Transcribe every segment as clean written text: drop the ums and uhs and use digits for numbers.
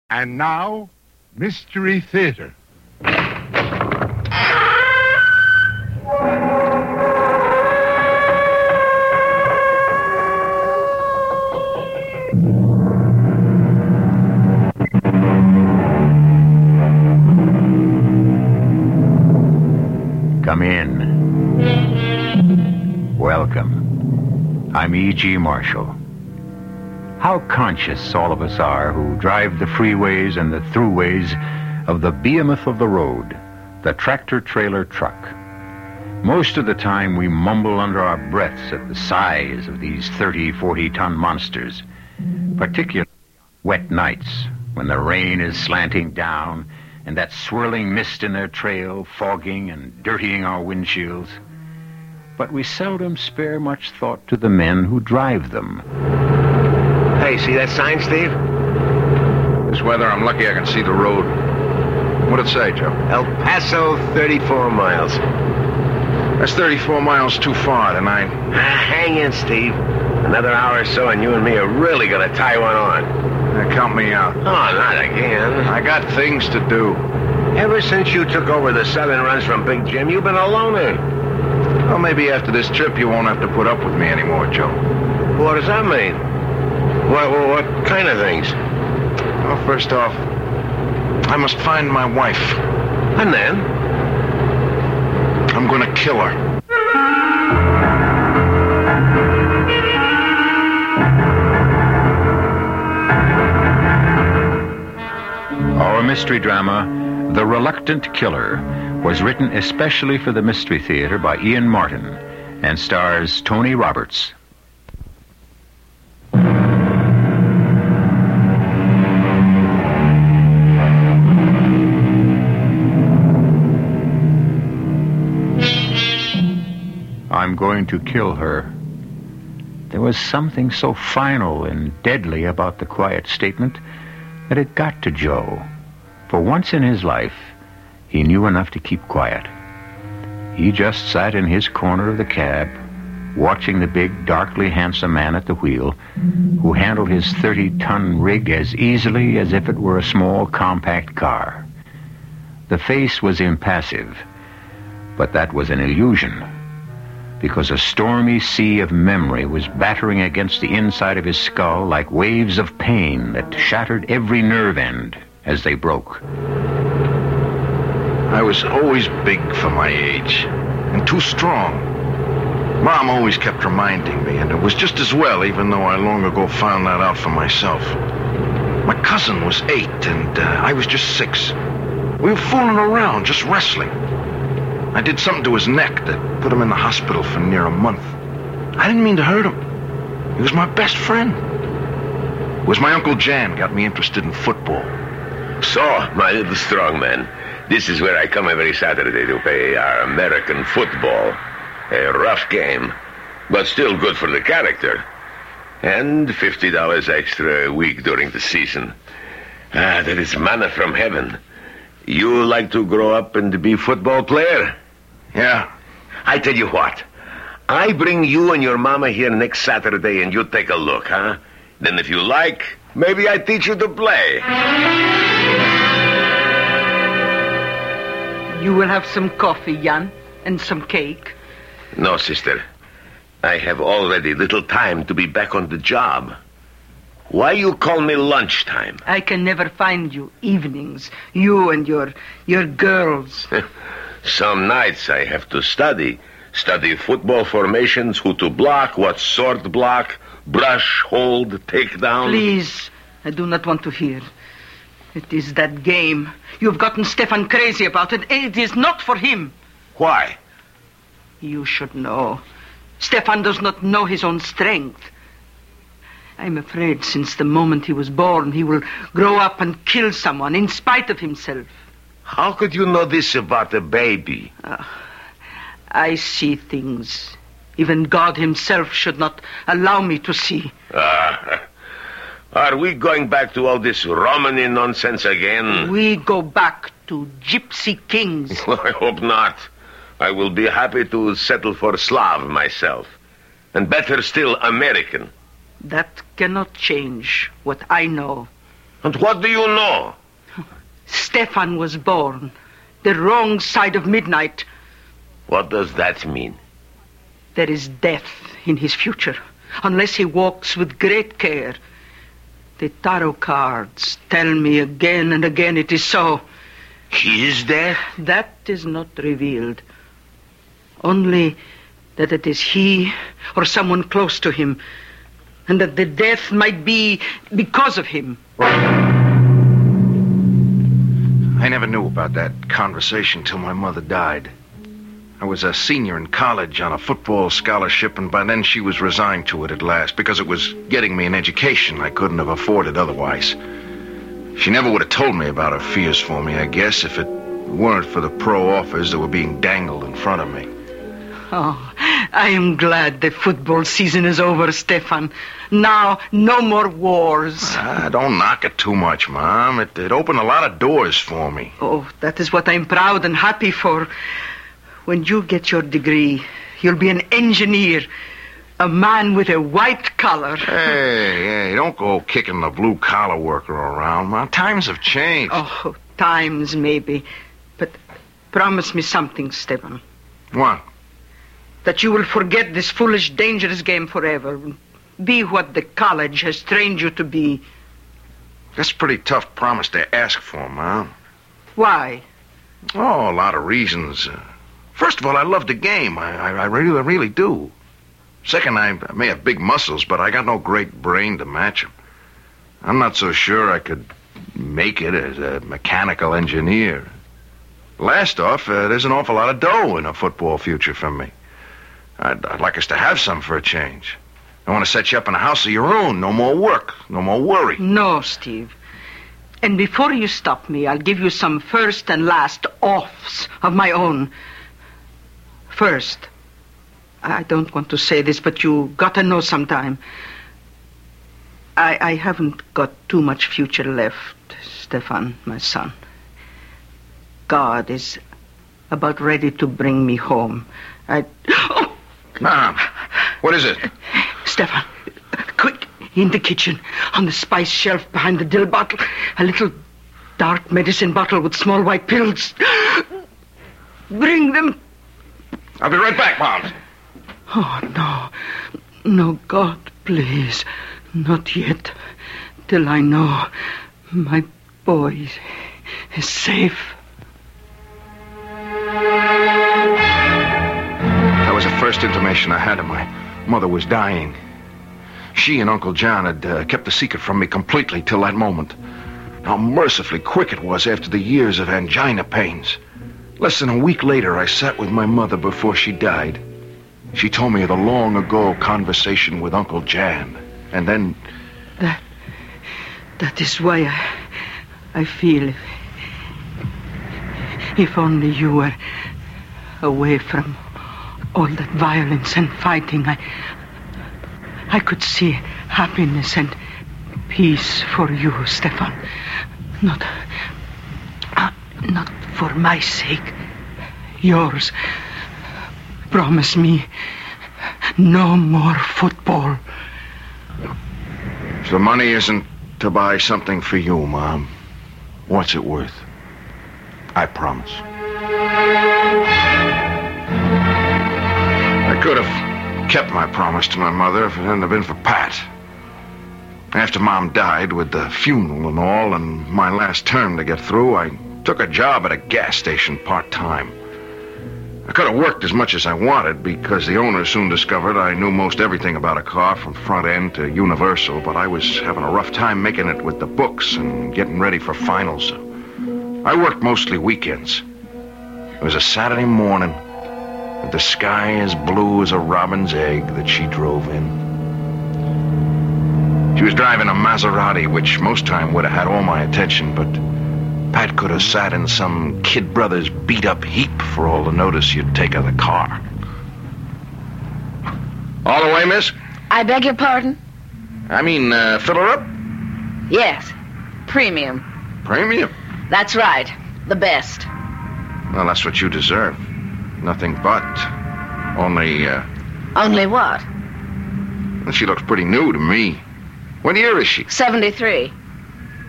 And now, Mystery Theater. Come in. Welcome. I'm E.G. Marshall. How conscious all of us are who drive the freeways and the throughways of the behemoth of the road, the tractor-trailer truck. Most of the time we mumble under our breaths at the size of these 30, 40-ton monsters, particularly on wet nights when the rain is slanting down and that swirling mist in their trail fogging and dirtying our windshields. But we seldom spare much thought to the men who drive them. Hey, see that sign, Steve? This weather, I'm lucky I can see the road. What'd it say, Joe? El Paso, 34 miles. That's 34 miles too far tonight. Hang in, Steve. Another hour or so and you and me are really gonna tie one on. Count me out. Oh, not again. I got things to do. Ever since you took over the southern runs from Big Jim, you've been a loner. Well, maybe after this trip you won't have to put up with me anymore, Joe. What does that mean? What kind of things? Well, first off, I must find my wife. And then? I'm gonna kill her. Our mystery drama, The Reluctant Killer, was written especially for the Mystery Theater by Ian Martin and stars Tony Roberts. I'm going to kill her. There was something so final and deadly about the quiet statement that it got to Joe. For once in his life, he knew enough to keep quiet. He just sat in his corner of the cab, watching the big, darkly handsome man at the wheel, who handled his 30-ton rig as easily as if it were a small, compact car. The face was impassive, but that was an illusion, because a stormy sea of memory was battering against the inside of his skull like waves of pain that shattered every nerve end as they broke. I was always big for my age, and too strong. Mom always kept reminding me, and it was just as well, even though I long ago found that out for myself. My cousin was 8, and I was just 6. We were fooling around, just wrestling. I did something to his neck that put him in the hospital for near a month. I didn't mean to hurt him. He was my best friend. It was my Uncle Jan got me interested in football. So, my little strong man, this is where I come every Saturday to play our American football. A rough game, but still good for the character. And $50 extra a week during the season. That is manna from heaven. You like to grow up and be football player? Yeah. I tell you what, I bring you and your mama here next Saturday and you take a look, huh? Then if you like, maybe I teach you to play. You will have some coffee, Jan, and some cake. No, sister. I have already little time to be back on the job. Why you call me lunchtime? I can never find you evenings. You and your girls. Some nights I have to study. Study football formations, who to block, what sort block, brush, hold, take down. Please, I do not want to hear. It is that game. You've gotten Stefan crazy about it. It is not for him. Why? You should know. Stefan does not know his own strength. I'm afraid since the moment he was born, he will grow up and kill someone in spite of himself. How could you know this about a baby? I see things even God himself should not allow me to see. Are we going back to all this Romany nonsense again? We go back to gypsy kings. I hope not. I will be happy to settle for Slav myself. And better still, American. That cannot change what I know. And what do you know? Stefan was born the wrong side of midnight. What does that mean? There is death in his future, unless he walks with great care. The tarot cards tell me again and again it is so. He is dead? That is not revealed. Only that it is he or someone close to him, and that the death might be because of him. I never knew about that conversation till my mother died. I was a senior in college on a football scholarship, and by then she was resigned to it at last because it was getting me an education I couldn't have afforded otherwise. She never would have told me about her fears for me, I guess, if it weren't for the pro offers that were being dangled in front of me. Oh, I am glad the football season is over, Stefan. Now, no more wars. Don't knock it too much, Mom. It opened a lot of doors for me. Oh, that is what I'm proud and happy for. When you get your degree, you'll be an engineer, a man with a white collar. Hey, don't go kicking the blue-collar worker around, Mom. Times have changed. Oh, times maybe. But promise me something, Stefan. What? That you will forget this foolish, dangerous game forever. Be what the college has trained you to be. That's a pretty tough promise to ask for, Mom. Why? Oh, a lot of reasons. First of all, I love the game. I really do. Second, I may have big muscles, but I got no great brain to match them. I'm not so sure I could make it as a mechanical engineer. Last off, there's an awful lot of dough in a football future for me. I'd like us to have some for a change. I want to set you up in a house of your own. No more work. No more worry. No, Steve. And before you stop me, I'll give you some first and last offs of my own. First, I don't want to say this, but you gotta know sometime. I haven't got too much future left, Stefan, my son. God is about ready to bring me home. Oh! Mom, what is it? Stefan, quick, in the kitchen, on the spice shelf behind the dill bottle, a little dark medicine bottle with small white pills. Bring them. I'll be right back, Mom. Oh, no. No, God, please. Not yet. Till I know my boy is safe. That was the first intimation I had of my mother was dying. She and Uncle John had kept the secret from me completely till that moment. How mercifully quick it was after the years of angina pains. Less than a week later, I sat with my mother before she died. She told me of the long-ago conversation with Uncle Jan. And then... That is why I feel... If only you were away from all that violence and fighting, I could see happiness and peace for you, Stefan. Not for my sake. Yours. Promise me no more football. If the money isn't to buy something for you, Mom, what's it worth? I promise. I could have kept my promise to my mother if it hadn't been for Pat. After Mom died, with the funeral and all, and my last term to get through, I took a job at a gas station part-time. I could have worked as much as I wanted because the owner soon discovered I knew most everything about a car from front end to universal, but I was having a rough time making it with the books and getting ready for finals. I worked mostly weekends. It was a Saturday morning with the sky as blue as a robin's egg that she drove in. She was driving a Maserati, which most time would have had all my attention, but Pat could have sat in some Kid Brothers beat-up heap for all the notice you'd take of the car. All the way, miss? I beg your pardon? I mean, fill her up? Yes. Premium. Premium? That's right. The best. Well, that's what you deserve. Nothing but. Only, Only what? Well, she looks pretty new to me. What year is she? 73.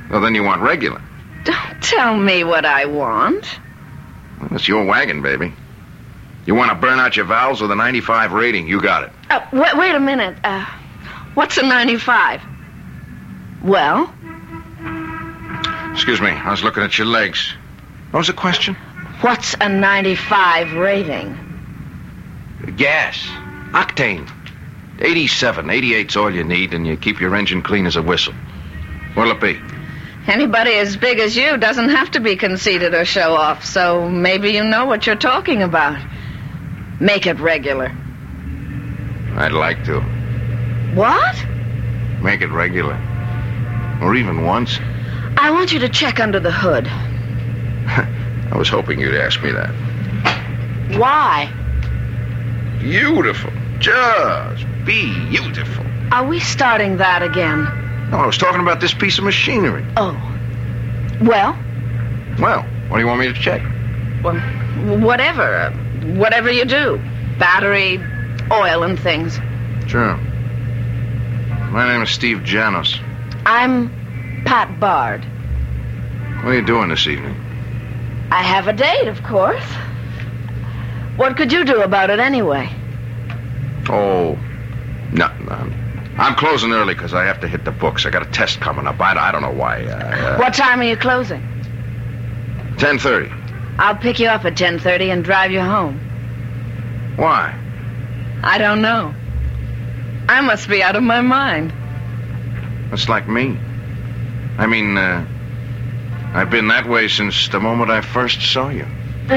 Well, then you want regular. Don't tell me what I want. Well, it's your wagon, baby. You want to burn out your valves with a 95 rating. You got it. Wait a minute. What's a 95? Well? Excuse me. I was looking at your legs. What was the question? What's a 95 rating? Gas. Octane. 87, 88's all you need, and you keep your engine clean as a whistle. What'll it be? Anybody as big as you doesn't have to be conceited or show off, so maybe you know what you're talking about. Make it regular. I'd like to. What? Make it regular. Or even once. I want you to check under the hood. I was hoping you'd ask me that. Why? Beautiful. Just beautiful. Are we starting that again? No, I was talking about this piece of machinery. Oh. Well? Well, what do you want me to check? Well, whatever. Whatever you do. Battery, oil, and things. Sure. My name is Steve Janos. I'm Pat Bard. What are you doing this evening? I have a date, of course. What could you do about it anyway? Oh, no. I'm closing early because I have to hit the books. I got a test coming up. I don't know why. What time are you closing? 10:30. I'll pick you up at 10:30 and drive you home. Why? I don't know. I must be out of my mind. That's like me. I mean, I've been that way since the moment I first saw you.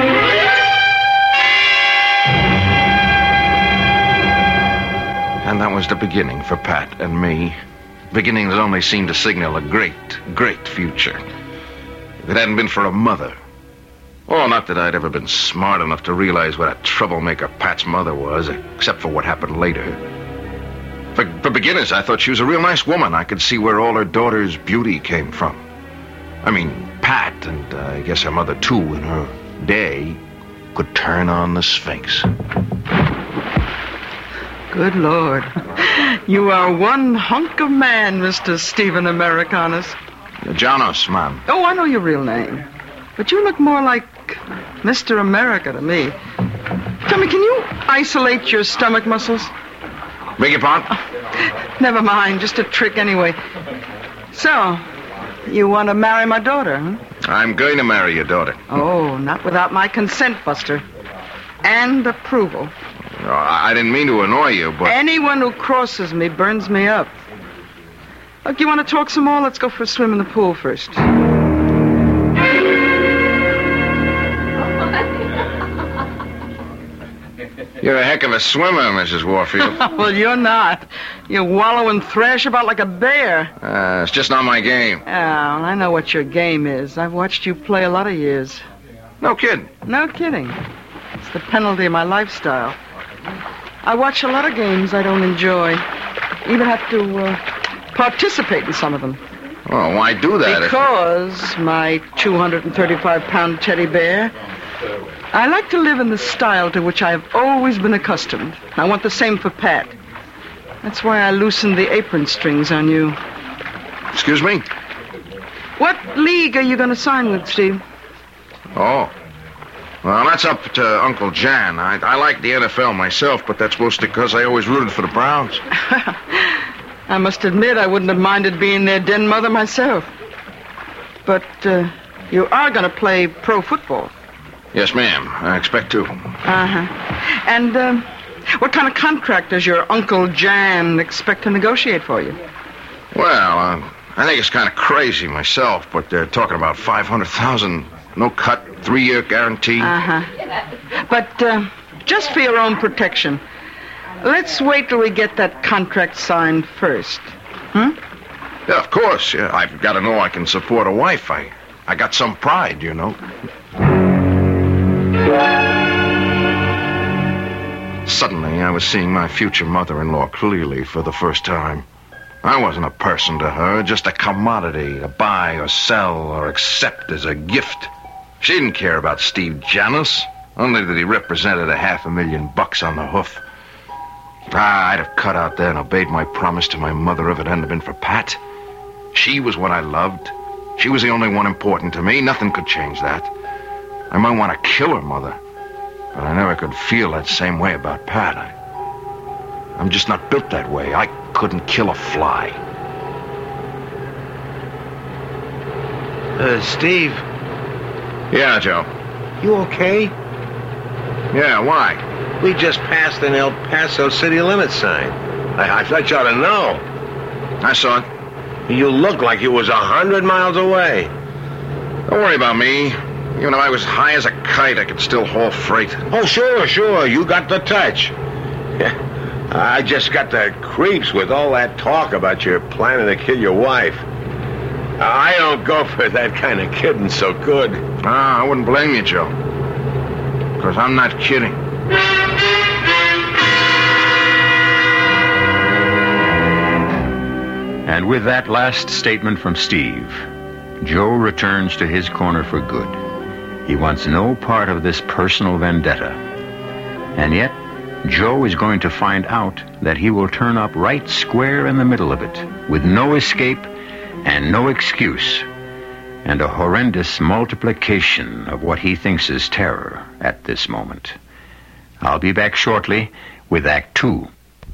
And that was the beginning for Pat and me. Beginning that only seemed to signal a great, great future. If it hadn't been for a mother. Oh, not that I'd ever been smart enough to realize what a troublemaker Pat's mother was, except for what happened later. For beginners, I thought she was a real nice woman. I could see where all her daughter's beauty came from. I mean, Pat, and I guess her mother too, in her day, could turn on the Sphinx. Good Lord. You are one hunk of man, Mr. Stephen Americanus. Janos, ma'am. Oh, I know your real name. But you look more like Mr. America to me. Tell me, can you isolate your stomach muscles? Beg your pardon? Never mind, just a trick anyway. So, you want to marry my daughter, huh? I'm going to marry your daughter. Oh, not without my consent, Buster. And approval. Oh, I didn't mean to annoy you, but... Anyone who crosses me burns me up. Look, you want to talk some more? Let's go for a swim in the pool first. You're a heck of a swimmer, Mrs. Warfield. Well, you're not. You wallow and thrash about like a bear. It's just not my game. Oh, I know what your game is. I've watched you play a lot of years. No kidding. No kidding. It's the penalty of my lifestyle. I watch a lot of games I don't enjoy. Even have to participate in some of them. Well, why do that? Because my 235-pound teddy bear, I like to live in the style to which I have always been accustomed. I want the same for Pat. That's why I loosened the apron strings on you. Excuse me? What league are you going to sign with, Steve? Oh. Well, that's up to Uncle Jan. I like the NFL myself, but that's mostly because I always rooted for the Browns. I must admit I wouldn't have minded being their den mother myself. But you are going to play pro football. Yes, ma'am. I expect to. Uh-huh. And what kind of contract does your Uncle Jan expect to negotiate for you? Well, I think it's kind of crazy myself, but they're talking about $500,000, no cut, 3-year guarantee. Uh-huh. But just for your own protection, let's wait till we get that contract signed first. Hmm? Yeah, of course. Yeah, I've got to know I can support a wife. I got some pride, you know. Suddenly, I was seeing my future mother-in-law clearly for the first time. I wasn't a person to her, just a commodity to buy or sell or accept as a gift. She didn't care about Steve Janos, only that he represented $500,000 on the hoof. I'd have cut out there and obeyed my promise to my mother if it hadn't been for Pat. She was what I loved, She was the only one important to me. Nothing could change that. I might want to kill her mother, but I never could feel that same way about Pat. I'm just not built that way. I couldn't kill a fly. Steve. Yeah, Joe. You okay? Yeah, why? We just passed an El Paso city limit sign. I thought you ought to know. I saw it. You look like you was 100 miles away. Don't worry about me. Even if I was high as a kite, I could still haul freight. Oh, sure. You got the touch. I just got the creeps with all that talk about you planning to kill your wife. I don't go for that kind of kidding so good. I wouldn't blame you, Joe. Because I'm not kidding. And with that last statement from Steve, Joe returns to his corner for good. He wants no part of this personal vendetta. And yet, Joe is going to find out that he will turn up right square in the middle of it, with no escape and no excuse, and a horrendous multiplication of what he thinks is terror at this moment. I'll be back shortly with Act 2.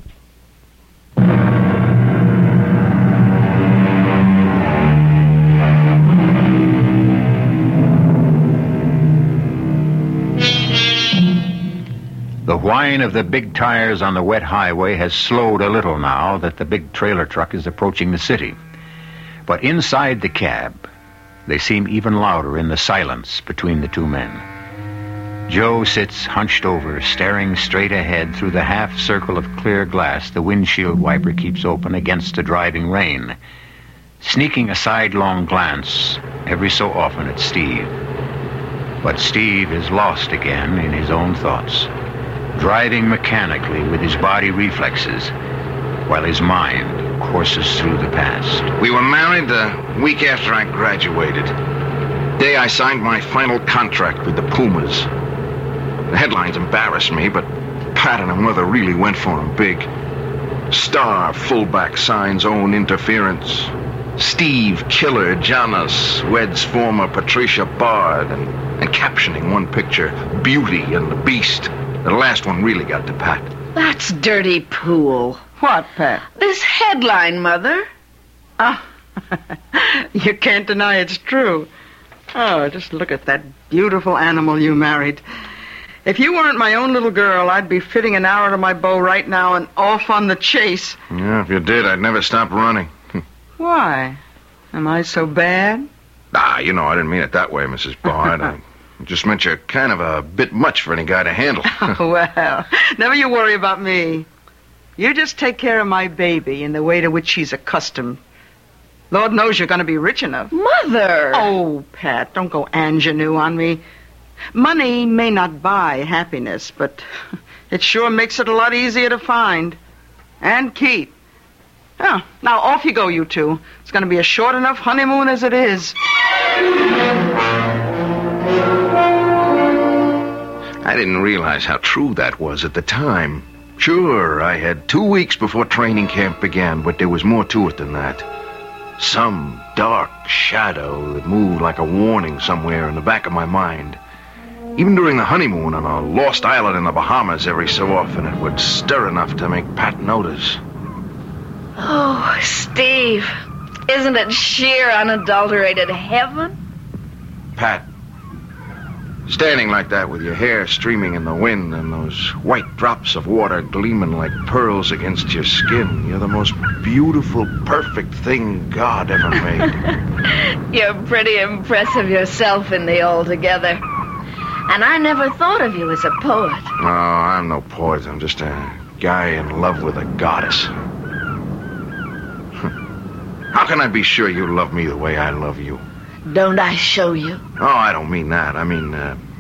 The whine of the big tires on the wet highway has slowed a little now that the big trailer truck is approaching the city. But inside the cab, they seem even louder in the silence between the two men. Joe sits hunched over, staring straight ahead through the half circle of clear glass the windshield wiper keeps open against the driving rain, sneaking a sidelong glance every so often at Steve. But Steve is lost again in his own thoughts, driving mechanically with his body reflexes, while his mind courses through the past. We were married the week after I graduated. The day I signed my final contract with the Pumas. The headlines embarrassed me, but Pat and her mother really went for him big. Star fullback signs own interference. Steve Killer Janis weds former Patricia Bard, and captioning one picture, Beauty and the Beast. The last one really got to Pat. That's dirty pool. What, Pat? This headline, Mother. Ah, you can't deny it's true. Oh, just look at that beautiful animal you married. If you weren't my own little girl, I'd be fitting an arrow to my bow right now and off on the chase. Yeah, if you did, I'd never stop running. Why? Am I so bad? I didn't mean it that way, Mrs. Bard. I just meant you're kind of a bit much for any guy to handle. Oh, well, never you worry about me. You just take care of my baby in the way to which she's accustomed. Lord knows you're going to be rich enough. Mother! Oh, Pat, don't go ingenue on me. Money may not buy happiness, but it sure makes it a lot easier to find. And keep. Oh, now off you go, you two. It's going to be a short enough honeymoon as it is. I didn't realize how true that was at the time. Sure, I had 2 weeks before training camp began, but there was more to it than that. Some dark shadow that moved like a warning somewhere in the back of my mind. Even during the honeymoon on a lost island in the Bahamas, every so often it would stir enough to make Pat notice. Oh, Steve, isn't it sheer unadulterated heaven? Pat, standing like that with your hair streaming in the wind and those white drops of water gleaming like pearls against your skin, you're the most beautiful, perfect thing God ever made. You're pretty impressive yourself in the altogether. And I never thought of you as a poet. No, I'm no poet. I'm just a guy in love with a goddess. How can I be sure you love me the way I love you? Don't I show you? Oh, I don't mean that. I mean...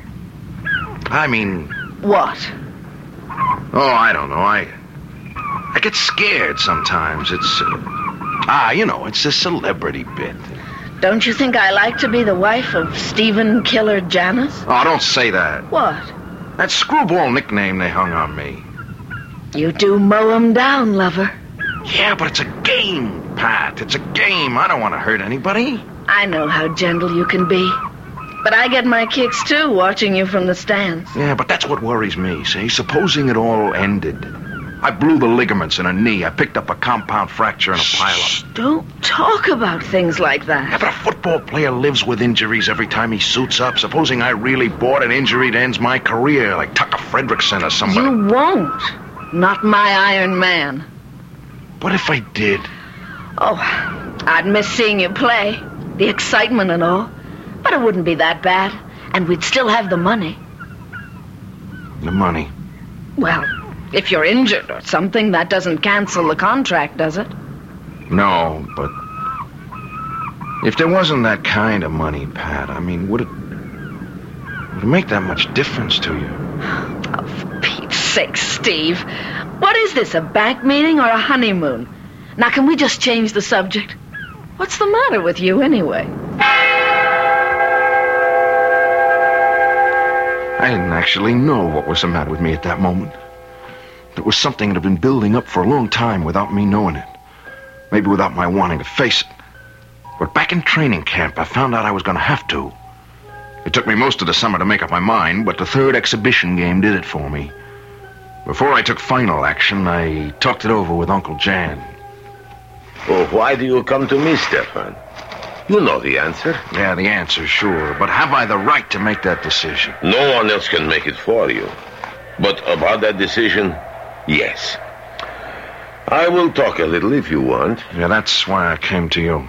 What? Oh, I don't know. I get scared sometimes. It's... it's a celebrity bit. Don't you think I like to be the wife of Stephen Killer Janis? Oh, don't say that. What? That screwball nickname they hung on me. You do mow 'em down, lover. Yeah, but it's a game, Pat. It's a game. I don't want to hurt anybody. I know how gentle you can be. But I get my kicks, too, watching you from the stands. Yeah, but that's what worries me, see? Supposing it all ended. I blew the ligaments in a knee. I picked up a compound fracture and a pileup. Don't talk about things like Yeah, that. but a football player lives with injuries every time he suits up. Supposing I really bought an injury that ends my career, like Tucker Fredrickson or somebody. You won't. Not my Iron Man. What if I did? Oh, I'd miss seeing you play. The excitement and all. But it wouldn't be that bad. And we'd still have the money. The money. Well, if you're injured or something, that doesn't cancel the contract, does it? No, but if there wasn't that kind of money, Pat, I mean, would it make that much difference to you? Oh, for Pete's sake, Steve. What is this, a bank meeting or a honeymoon? Now, can we just change the subject? What's the matter with you, anyway? I didn't actually know what was the matter with me at that moment. It was something that had been building up for a long time without me knowing it. Maybe without my wanting to face it. But back in training camp, I found out I was going to have to. It took me most of the summer to make up my mind, but the third exhibition game did it for me. Before I took final action, I talked it over with Uncle Jan. Oh, why do you come to me, Stefan? You know the answer. Yeah, the answer, sure. But have I the right to make that decision? No one else can make it for you. But about that decision, yes. I will talk a little if you want. Yeah, that's why I came to you.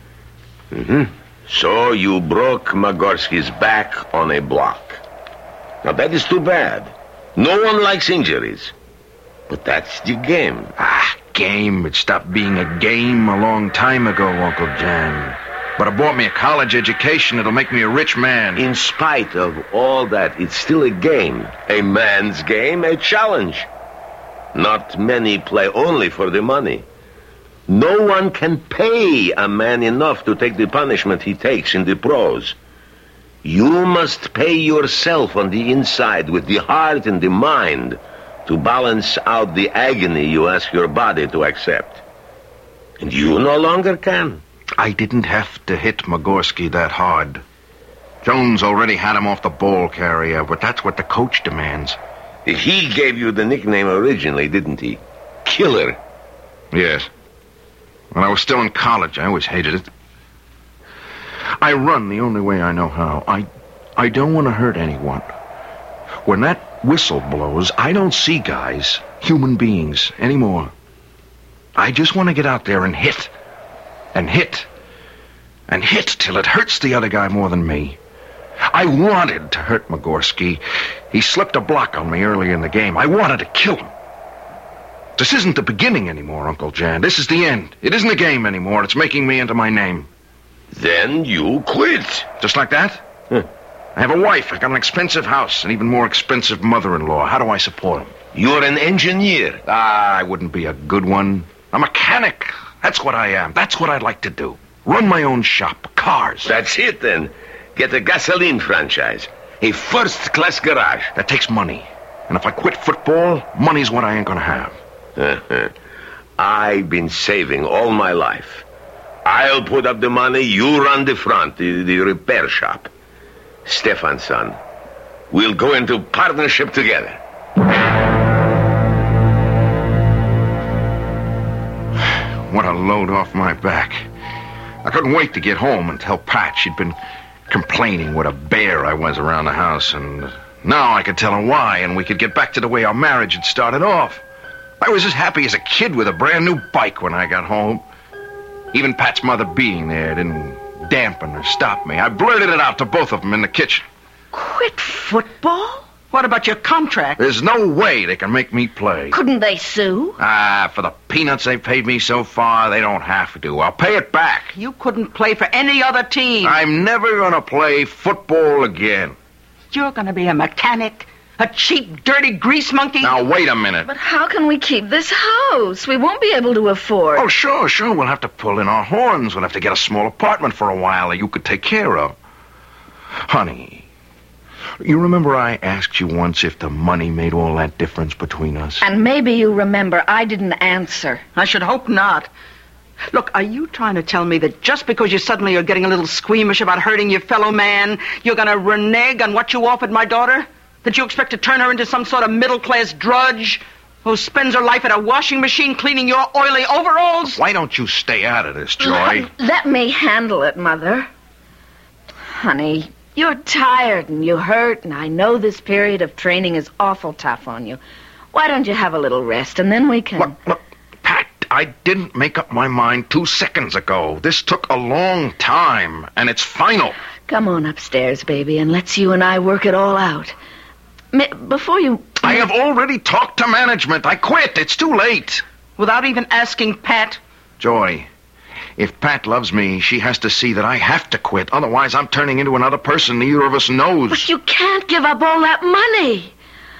So you broke Magorsky's back on a block. Now that is too bad. No one likes injuries. But that's the game. Game. It stopped being a game a long time ago, Uncle Jan. But it bought me a college education. It'll make me a rich man. In spite of all that, it's still a game. A man's game, a challenge. Not many play only for the money. No one can pay a man enough to take the punishment he takes in the pros. You must pay yourself on the inside with the heart and the mind to balance out the agony you ask your body to accept. And you no longer can. I didn't have to hit Magorsky that hard. Jones already had him off the ball carrier, but that's what the coach demands. He gave you the nickname originally, didn't he? Killer. Yes. When I was still in college, I always hated it. I run the only way I know how. I don't want to hurt anyone. When that whistle blows, I don't see guys, human beings, anymore. I just want to get out there and hit. And hit. And hit till it hurts the other guy more than me. I wanted to hurt Magorsky. He slipped a block on me early in the game. I wanted to kill him. This isn't the beginning anymore, Uncle Jan. This is the end. It isn't a game anymore. It's making me into my name. Then you quit. Just like that? I have a wife. I got an expensive house, an even more expensive mother-in-law. How do I support them? You're an engineer. I wouldn't be a good one. A mechanic. That's what I am. That's what I'd like to do. Run my own shop. Cars. That's it, then. Get a gasoline franchise. A first-class garage. That takes money. And if I quit football, money's what I ain't gonna have. I've been saving all my life. I'll put up the money, you run the front, the repair shop. Stefan, son, we'll go into partnership together. What a load off my back. I couldn't wait to get home and tell Pat she'd been complaining what a bear I was around the house, and now I could tell her why, and we could get back to the way our marriage had started off. I was as happy as a kid with a brand new bike when I got home. Even Pat's mother being there didn't dampen or stop me. I blurted it out to both of them in the kitchen. Quit football? What about your contract? There's no way they can make me play. Couldn't they sue? For the peanuts they've paid me so far, they don't have to. I'll pay it back. You couldn't play for any other team. I'm never gonna play football again. You're going to be a mechanic, a cheap, dirty grease monkey. Now, wait a minute. But how can we keep this house? We won't be able to afford. Oh, sure. We'll have to pull in our horns. We'll have to get a small apartment for a while that you could take care of. Honey, you remember I asked you once if the money made all that difference between us? And maybe you remember I didn't answer. I should hope not. Look, are you trying to tell me that just because you suddenly are getting a little squeamish about hurting your fellow man, you're going to renege on what you offered my daughter? That you expect to turn her into some sort of middle-class drudge who spends her life at a washing machine cleaning your oily overalls? Why don't you stay out of this, Joy? Let me handle it, Mother. Honey, you're tired and you hurt, and I know this period of training is awful tough on you. Why don't you have a little rest, and then we can... Look, Pat, I didn't make up my mind 2 seconds ago. This took a long time, and it's final. Come on upstairs, baby, and let's you and I work it all out. Before you... I have already talked to management. I quit. It's too late. Without even asking Pat? Joy, if Pat loves me, she has to see that I have to quit. Otherwise, I'm turning into another person neither of us knows. But you can't give up all that money.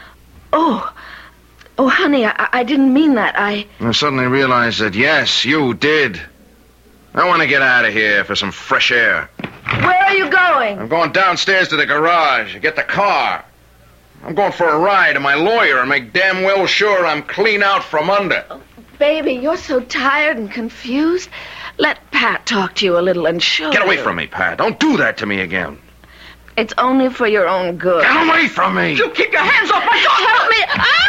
Oh, honey, I didn't mean that. I suddenly realized that, yes, you did. I want to get out of here for some fresh air. Where are you going? I'm going downstairs to the garage to get the car. I'm going for a ride to my lawyer and make damn well sure I'm clean out from under. Oh, baby, you're so tired and confused. Let Pat talk to you a little and show you. Get away from me, Pat. Don't do that to me again. It's only for your own good. Get away from me! You keep your hands off my daughter! Help me!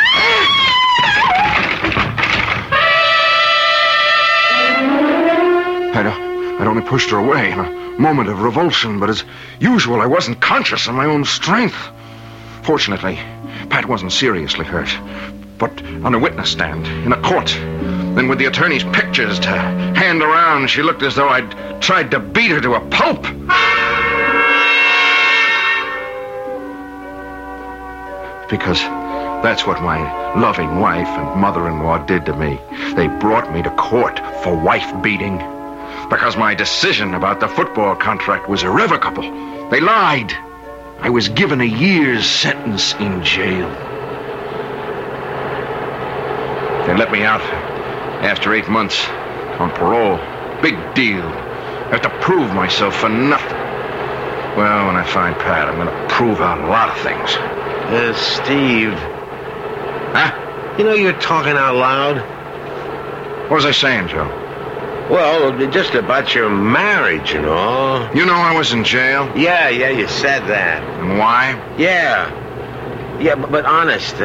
I'd only pushed her away in a moment of revulsion, but as usual, I wasn't conscious of my own strength. Fortunately, Pat wasn't seriously hurt, but on a witness stand, in a court. Then with the attorney's pictures to hand around, she looked as though I'd tried to beat her to a pulp. Because that's what my loving wife and mother-in-law did to me. They brought me to court for wife-beating. Because my decision about the football contract was irrevocable. They lied. I was given a year's sentence in jail. They let me out after 8 months on parole. Big deal. I have to prove myself for nothing. Well, when I find Pat, I'm going to prove out a lot of things. Steve. Huh? You know you're talking out loud. What was I saying, Joe? Well, just about your marriage and all. You know I was in jail? Yeah, you said that. And why? Yeah, but honest,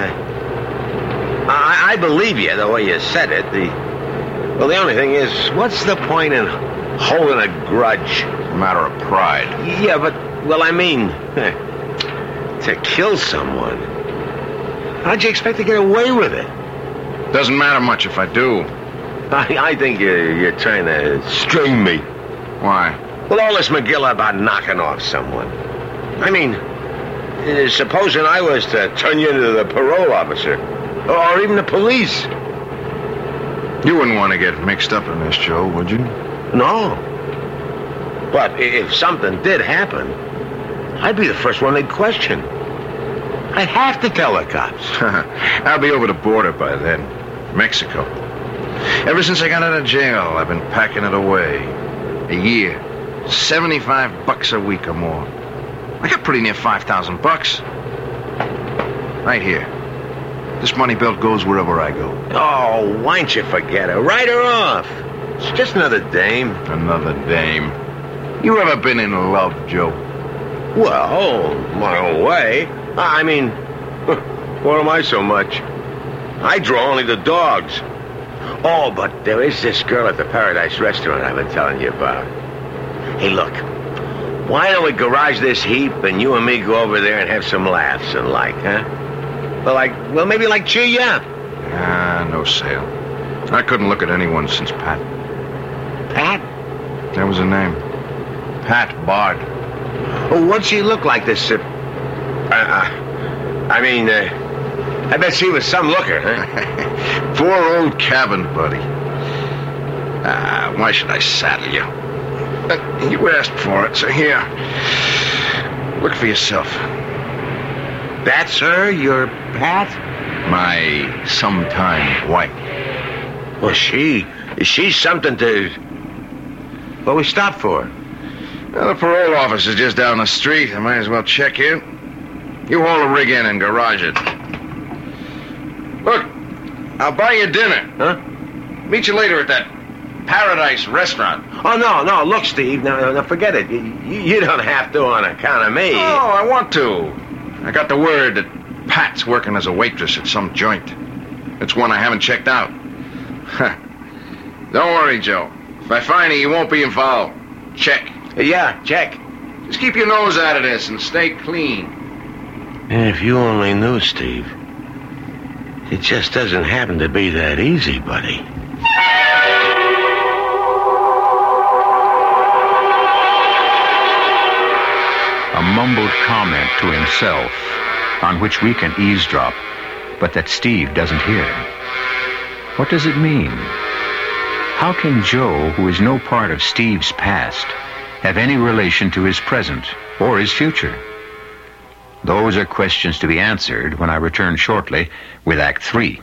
I believe you the way you said it. The only thing is, what's the point in holding a grudge? A matter of pride. Yeah, but, well, I mean, to kill someone. How'd you expect to get away with it? Doesn't matter much if I do. I think you're trying to string me. Why? Well, all this McGill about knocking off someone. I mean, supposing I was to turn you into the parole officer, or even the police. You wouldn't want to get mixed up in this, Joe, would you? No. But if something did happen, I'd be the first one they'd question. I'd have to tell the cops. I'll be over the border by then. Mexico. Ever since I got out of jail, I've been packing it away. A year. $75 a week or more. I got pretty near $5,000. Right here. This money belt goes wherever I go. Oh, why don't you forget her? Write her off. It's just another dame. Another dame. You ever been in love, Joe? Well, my own way. I mean, what am I so much? I draw only the dogs. Oh, but there is this girl at the Paradise Restaurant I've been telling you about. Hey, look. Why don't we garage this heap and you and me go over there and have some laughs and huh? Well, maybe cheer you up. No sale. I couldn't look at anyone since Pat. Pat? That was her name. Pat Bard. Oh, what'd she look like, this, I bet she was some looker, huh? Poor old cabin buddy. Why should I saddle you? You asked for it, so here. Look for yourself. That's her, your Pat? My sometime wife. Well, she's something to... What we stopped for? Well, the parole office is just down the street. I might as well check in. You haul the rig in and garage it. Look, I'll buy you dinner. Huh? Meet you later at that Paradise Restaurant. Oh, no. Look, Steve, no, forget it. You don't have to on account of me. Oh, I want to. I got the word that Pat's working as a waitress at some joint. It's one I haven't checked out. Don't worry, Joe. If I find you won't be involved. Check. Yeah, check. Just keep your nose out of this and stay clean. If you only knew, Steve. It just doesn't happen to be that easy, buddy. A mumbled comment to himself, on which we can eavesdrop, but that Steve doesn't hear. What does it mean? How can Joe, who is no part of Steve's past, have any relation to his present or his future? Those are questions to be answered when I return shortly with Act 3.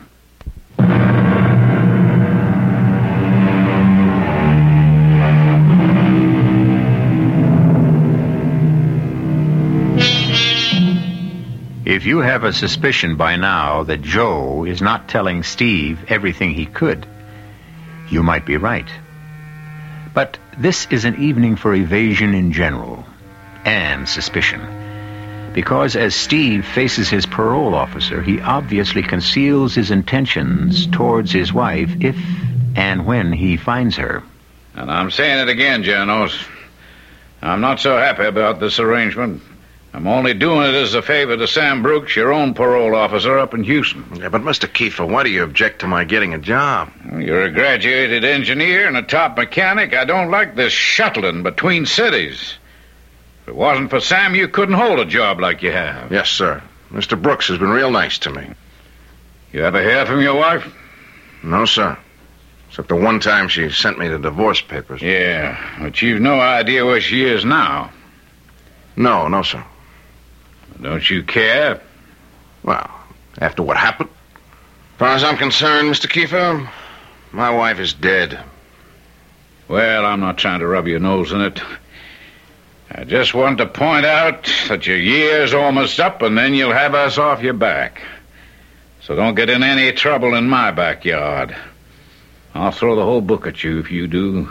If you have a suspicion by now that Joe is not telling Steve everything he could, you might be right. But this is an evening for evasion in general, and suspicion. Because as Steve faces his parole officer, he obviously conceals his intentions towards his wife if and when he finds her. And I'm saying it again, Janos. I'm not so happy about this arrangement. I'm only doing it as a favor to Sam Brooks, your own parole officer up in Houston. Yeah, but Mr. Kiefer, why do you object to my getting a job? You're a graduated engineer and a top mechanic. I don't like this shuttling between cities. If it wasn't for Sam, you couldn't hold a job like you have. Yes, sir. Mr. Brooks has been real nice to me. You ever hear from your wife? No, sir. Except the one time she sent me the divorce papers. Yeah, but you've no idea where she is now. No, sir. Don't you care? Well, after what happened? As far as I'm concerned, Mr. Kiefer, my wife is dead. Well, I'm not trying to rub your nose in it. I just want to point out that your year's almost up, and then you'll have us off your back. So don't get in any trouble in my backyard. I'll throw the whole book at you if you do.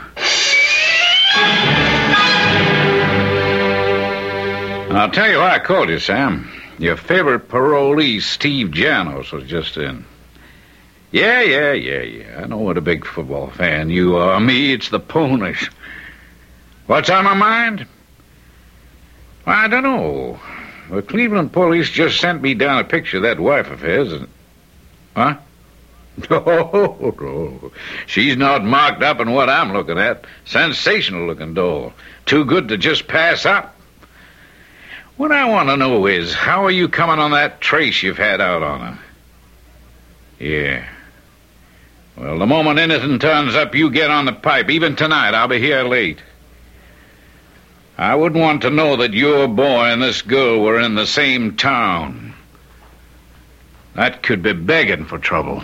I'll tell you why I called you, Sam. Your favorite parolee, Steve Janos, was just in. Yeah. I know what a big football fan you are. Me, it's the Ponies. What's on my mind? Well, I don't know. The Cleveland police just sent me down a picture of that wife of his. Huh? No. She's not marked up in what I'm looking at. Sensational-looking doll. Too good to just pass up. What I want to know is, how are you coming on that trace you've had out on her? Yeah. Well, the moment anything turns up, you get on the pipe. Even tonight, I'll be here late. I wouldn't want to know that your boy and this girl were in the same town. That could be begging for trouble.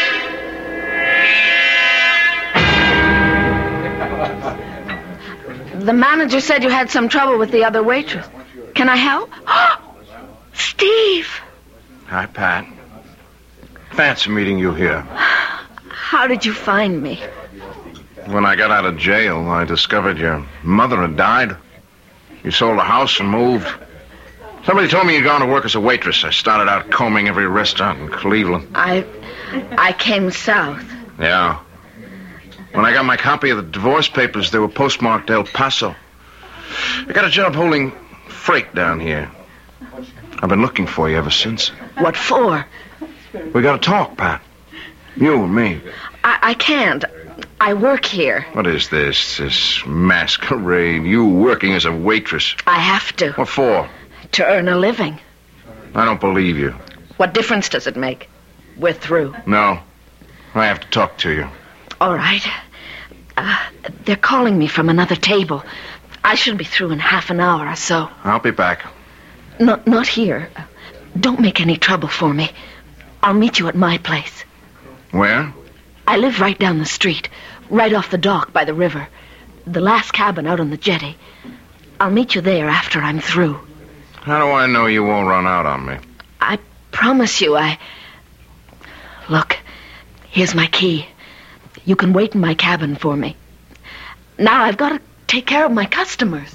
The manager said you had some trouble with the other waitress. Can I help? Steve! Hi, Pat. Fancy meeting you here. How did you find me? When I got out of jail, I discovered your mother had died. You sold a house and moved. Somebody told me you'd gone to work as a waitress. I started out combing every restaurant in Cleveland. I came south. Yeah. When I got my copy of the divorce papers, they were postmarked El Paso. I got a job holding freight down here. I've been looking for you ever since. What for? We gotta talk, Pat. You and me. I can't. I work here. What is this masquerade? You working as a waitress? I have to. What for? To earn a living. I don't believe you. What difference does it make? We're through. No. I have to talk to you. All right. They're calling me from another table. I should be through in half an hour or so. I'll be back. Not here. Don't make any trouble for me. I'll meet you at my place. Where? I live right down the street, right off the dock by the river. The last cabin out on the jetty. I'll meet you there after I'm through. How do I know you won't run out on me? I promise you, Look, here's my key. You can wait in my cabin for me. Now I've got to take care of my customers.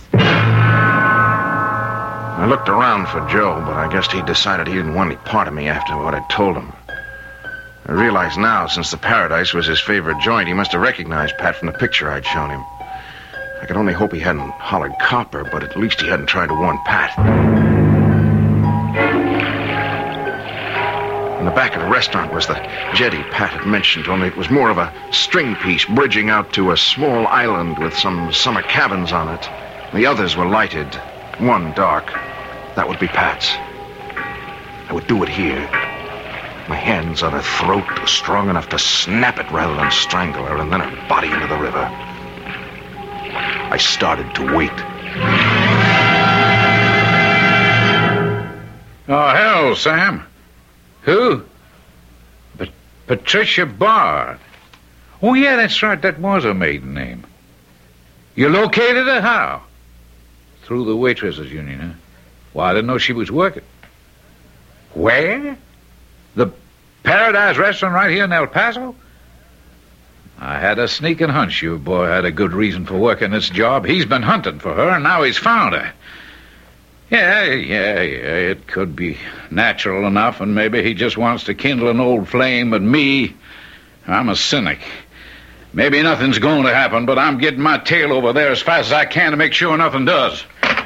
I looked around for Joe, but I guessed he decided he didn't want any part of me after what I'd told him. I realize now, since the Paradise was his favorite joint, he must have recognized Pat from the picture I'd shown him. I could only hope he hadn't hollered copper, but at least he hadn't tried to warn Pat. In the back of the restaurant was the jetty Pat had mentioned, only it was more of a string piece bridging out to a small island with some summer cabins on it. The others were lighted, one dark. That would be Pat's. I would do it here. My hands on her throat, strong enough to snap it rather than strangle her, and then her body into the river. I started to wait. Oh, hell, Sam. Who? Patricia Bard. Oh, yeah, that's right. That was her maiden name. You located her how? Through the waitresses union, huh? Well, I didn't know she was working. Where? The Paradise Restaurant right here in El Paso? I had a sneaking hunch your boy had a good reason for working this job. He's been hunting for her, and now he's found her. Yeah, it could be natural enough, and maybe he just wants to kindle an old flame, but me, I'm a cynic. Maybe nothing's going to happen, but I'm getting my tail over there as fast as I can to make sure nothing does.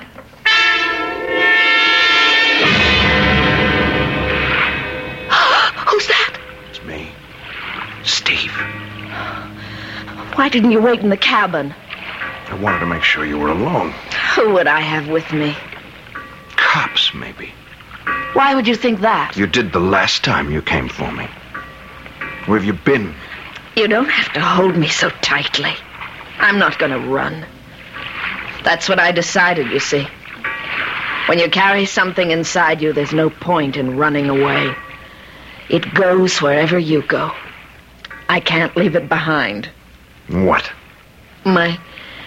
Who's that? It's me. Steve. Why didn't you wait in the cabin? I wanted to make sure you were alone. Who would I have with me? Cops, maybe. Why would you think that? You did the last time you came for me. Where have you been? You don't have to hold me so tightly. I'm not going to run. That's what I decided, you see. When you carry something inside you, there's no point in running away. It goes wherever you go. I can't leave it behind. What? My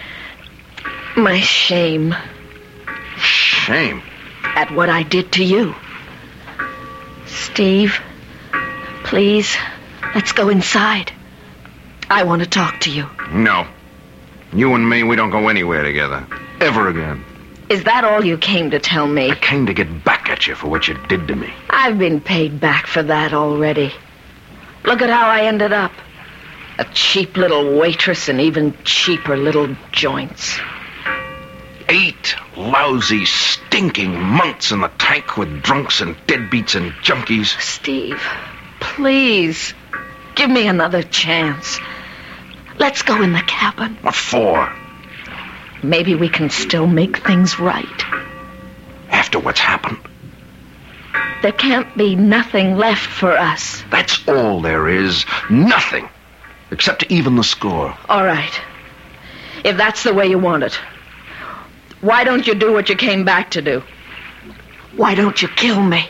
shame. Shame? At what I did to you. Steve, please, let's go inside. I want to talk to you. No. You and me, we don't go anywhere together. Ever again. Is that all you came to tell me? I came to get back at you for what you did to me. I've been paid back for that already. Look at how I ended up. A cheap little waitress in even cheaper little joints. 8 lousy, stinking months in the tank with drunks and deadbeats and junkies. Steve, please, give me another chance. Let's go in the cabin. What for? Maybe we can still make things right. After what's happened? There can't be nothing left for us. That's all there is. Nothing. Except to even the score. All right. If that's the way you want it. Why don't you do what you came back to do? Why don't you kill me?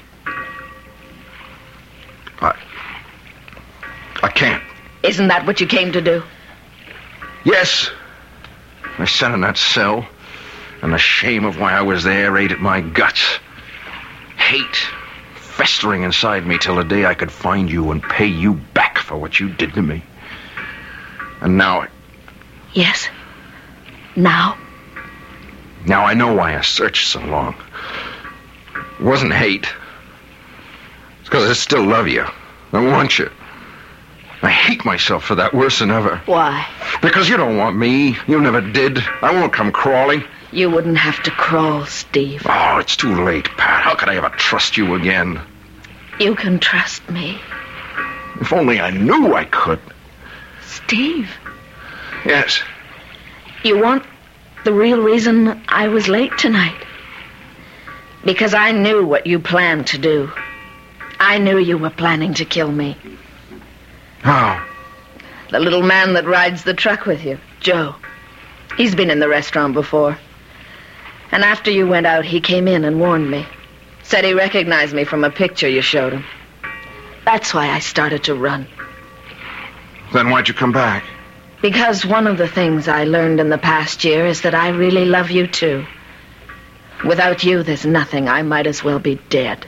I can't. Isn't that what you came to do? Yes. I sat in that cell, and the shame of why I was there ate at my guts. Hate festering inside me till the day I could find you and pay you back for what you did to me. And now... Yes. Now? Now I know why I searched so long. It wasn't hate. It's because I still love you. I want you. I hate myself for that worse than ever. Why? Because you don't want me. You never did. I won't come crawling. You wouldn't have to crawl, Steve. Oh, it's too late, Pat. How could I ever trust you again? You can trust me. If only I knew I could. Steve. Yes. You want the real reason I was late tonight? Because I knew what you planned to do. I knew you were planning to kill me. How? The little man that rides the truck with you, Joe. He's been in the restaurant before. And after you went out, he came in and warned me. Said he recognized me from a picture you showed him. That's why I started to run. Then why'd you come back? Because one of the things I learned in the past year is that I really love you, too. Without you, there's nothing. I might as well be dead.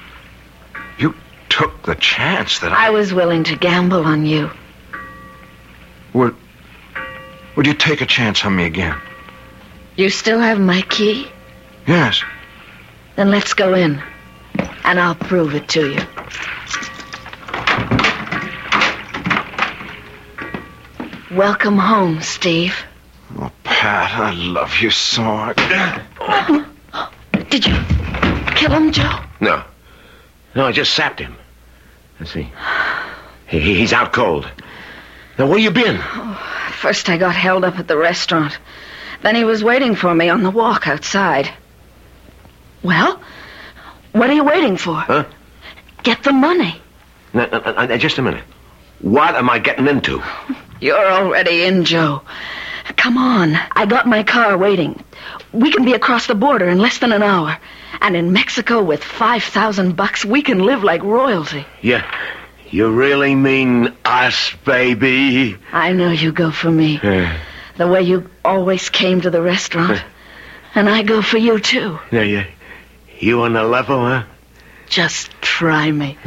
You took the chance that I was willing to gamble on you. Would you take a chance on me again? You still have my key? Yes. Then let's go in, and I'll prove it to you. Welcome home, Steve. Oh, Pat, I love you so. Did you kill him, Joe? No, I just sapped him. Let's see. He's out cold. Now, where you been? First I got held up at the restaurant. Then he was waiting for me on the walk outside. Well, what are you waiting for? Huh? Get the money. Now, just a minute. What am I getting into? You're already in, Joe. Come on. I got my car waiting. We can be across the border in less than an hour. And in Mexico, with $5,000, we can live like royalty. Yeah. You really mean us, baby? I know you go for me. The way you always came to the restaurant. And I go for you, too. Yeah. You on the level, huh? Just try me.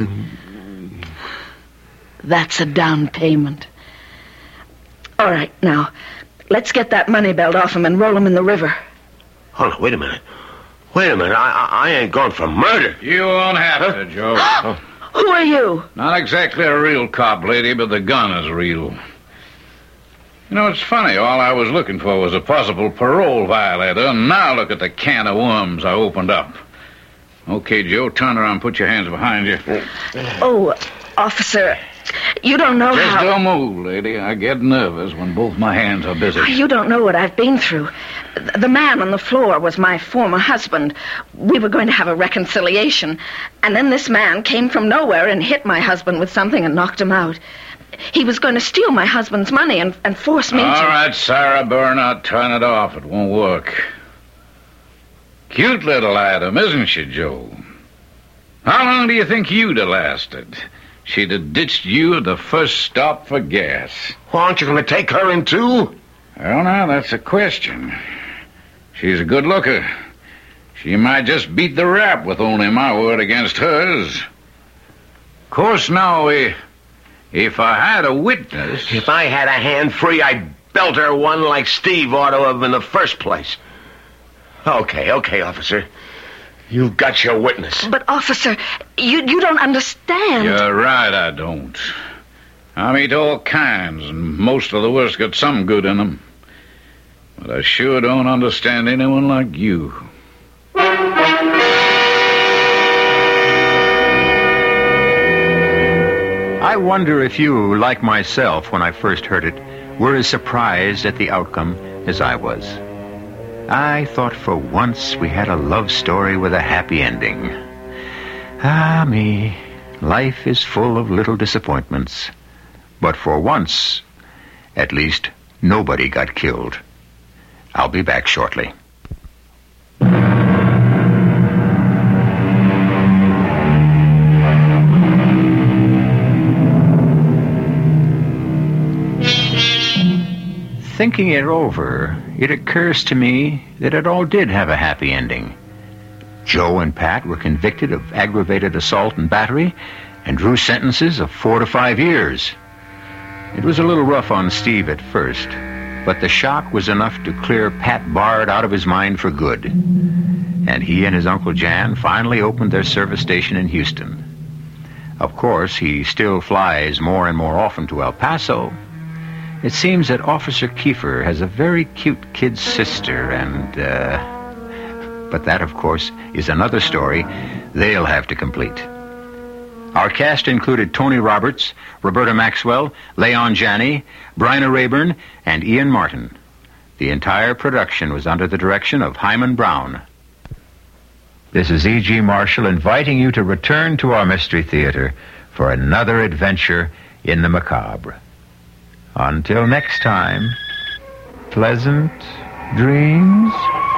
That's a down payment. All right, now, let's get that money belt off him and roll him in the river. Hold on, wait a minute. I ain't going for murder. You won't have to, Joe. Who are you? Not exactly a real cop, lady, but the gun is real. You know, it's funny. All I was looking for was a possible parole violator, and now look at the can of worms I opened up. Okay, Joe, turn around and put your hands behind you. Oh, officer, you don't know Just how... don't move, lady. I get nervous when both my hands are busy. You don't know what I've been through. The man on the floor was my former husband. We were going to have a reconciliation. And then this man came from nowhere and hit my husband with something and knocked him out. He was going to steal my husband's money and force me to... All right, Sarah Bernhardt, turn it off. It won't work. Cute little item, isn't she, Joe? How long do you think you'd have lasted? She'd have ditched you at the first stop for gas. Well, aren't you going to take her in, too? Well, now, that's a question. She's a good looker. She might just beat the rap with only my word against hers. Of course, now, if I had a witness... If I had a hand free, I'd belt her one like Steve ought to have in the first place. Okay, officer. You've got your witness. But, officer, you don't understand. You're right, I don't. I meet all kinds, and most of the worst got some good in them. But I sure don't understand anyone like you. I wonder if you, like myself when I first heard it, were as surprised at the outcome as I was. I thought for once we had a love story with a happy ending. Ah, me. Life is full of little disappointments. But for once, at least, nobody got killed. I'll be back shortly. Thinking it over, it occurs to me that it all did have a happy ending. Joe and Pat were convicted of aggravated assault and battery and drew sentences of 4 to 5 years. It was a little rough on Steve at first, but the shock was enough to clear Pat Bard out of his mind for good. And he and his Uncle Jan finally opened their service station in Houston. Of course, he still flies more and more often to El Paso. It seems that Officer Kiefer has a very cute kid sister, and, but that, of course, is another story they'll have to complete. Our cast included Tony Roberts, Roberta Maxwell, Leon Janney, Bryna Rayburn, and Ian Martin. The entire production was under the direction of Hyman Brown. This is E.G. Marshall inviting you to return to our Mystery Theater for another adventure in the macabre. Until next time, pleasant dreams.